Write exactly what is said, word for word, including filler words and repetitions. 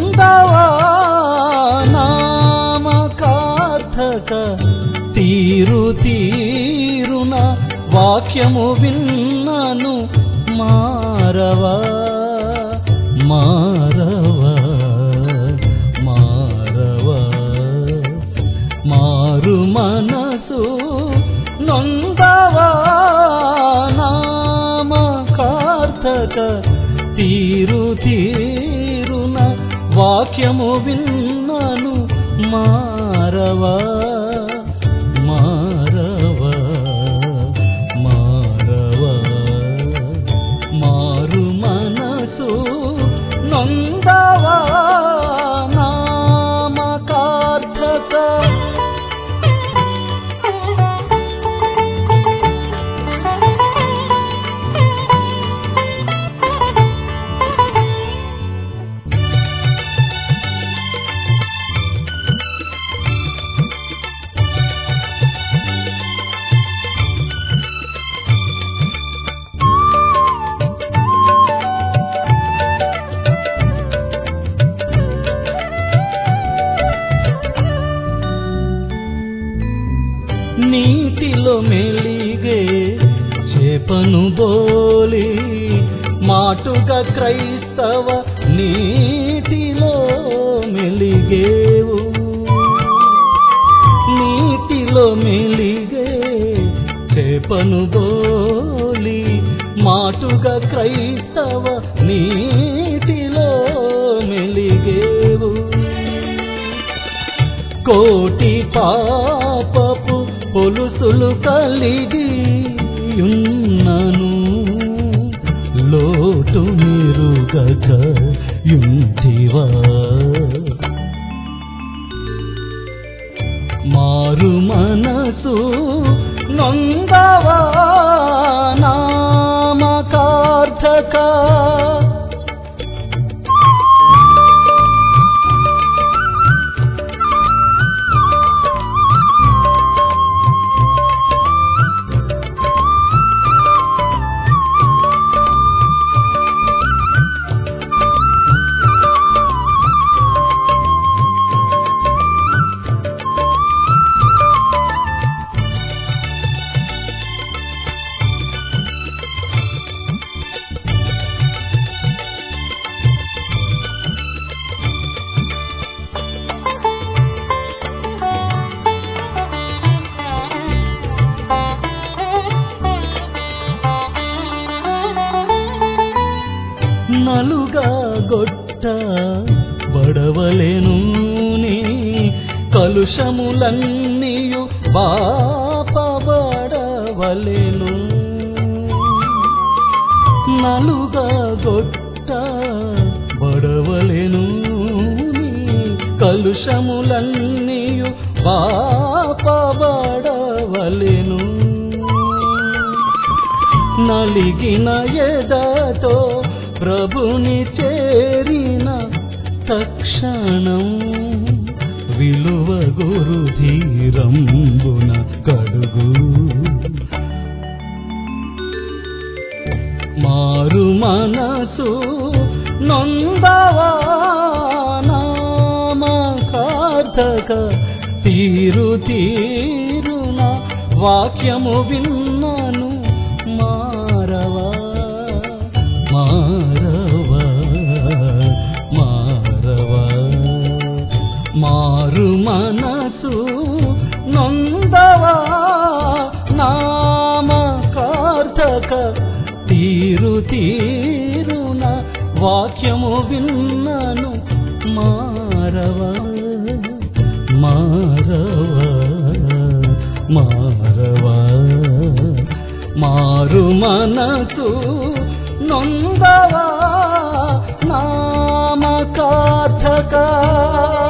నొందవా నామకార్థక తీరు తీరున వాక్యము విన్నను మారవా మారవా మారవా మారు మనసు నొందవా నామకార్థక తీరు తీరున వాక్యము విన్నను మారవా మారవా మారవా మారు మనసు నొందవా నామకార్థక నీటిలో మెలిగే చేపను బోలి మాటుగా క్రైస్తవ నీటిలో మెలిగేవు నీటిలో మెలిగే చేపను బోలి మాటుగా క్రైస్తవ నీటిలో మెలిగేవు కోటి పాపపు పొలుసులు కలిగి యున్నను లోటు మెరుగక యుంటివా మారు మనసు నొందవా నామకార్థక నలుగా గొట్ట బడవలెను నీ కలుషములన్నీయు బాపబడవలెను నలుగా గొట్ట బడవలెను నీ కలుషములన్నీయు బాపబడవలెను నలిగిన ఎదతో ప్రభుని చేరిన తక్షణం విలువ గురు ధీరంబున కడుగు మారు మనసు నొందవా నామకార్థక తీరు తీరున వాక్యము విన్నను మారవా మారవా మారవా మారు మనసు నొందవా నామకార్థక తీరు తీరున వాక్యము విన్నను మారవా మారవా మారవా మారు మనసు నొందవా నామకార్థక